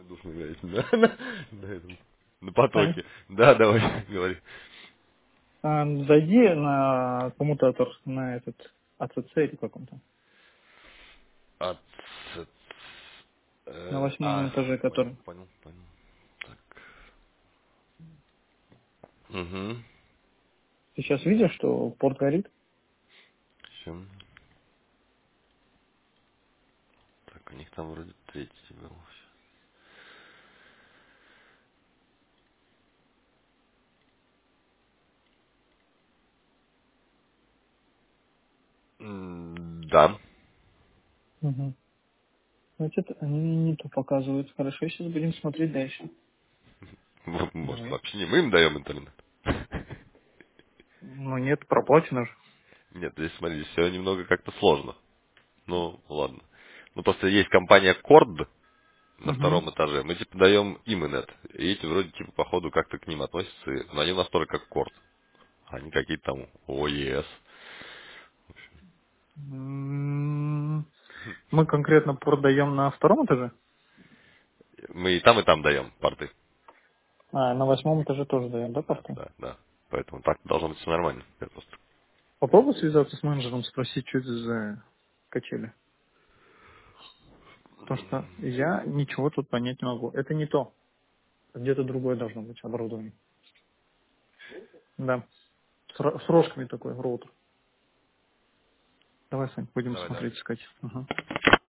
воздушно говорить, на этом, на Сань, потоке. Да, давай, говори. зайди на коммутатор, на этот АЦЦ или как он там, А, на 8 этаже, понял, который. понял, понял. Так. Угу. Ты сейчас видишь, что порт горит? Все. Так, у них там вроде третий был. Да. Угу. Значит, они не то показывают. Хорошо, сейчас будем смотреть дальше. Может, Давай. вообще не мы им даем интернет? Ну нет, проплачено же. Нет, здесь, смотри, все немного как-то сложно. Ну, ладно. Ну, просто есть компания Cord на Угу. втором этаже. Мы, типа, даем им инет. И эти вроде, типа, походу, как-то к ним относятся. Но они у нас тоже как Cord. Они какие-то там ОЕС. Мы конкретно порт даем на втором этаже, Мы и там даем порты. а на 8 этаже тоже даем, да, Да, порты? да, да. Поэтому так должно быть все нормально. Я просто... Попробуй связаться с менеджером, спросить, что это за качели. Потому что я ничего тут понять не могу. Это не то. Где-то другое должно быть оборудование. Да. С рожками такой роутер. Давай, Сань, будем Давай, давай. смотреть, искать. Ага.